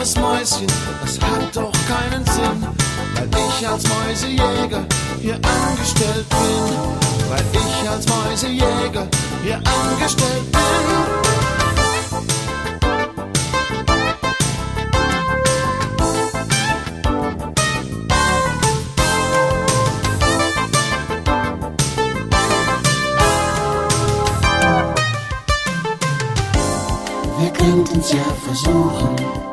das Mäuschen, das hat doch keinen Sinn, weil ich als Mäusejäger hier angestellt bin, weil ich als Mäusejäger hier angestellt bin. Wir könnten's ja versuchen.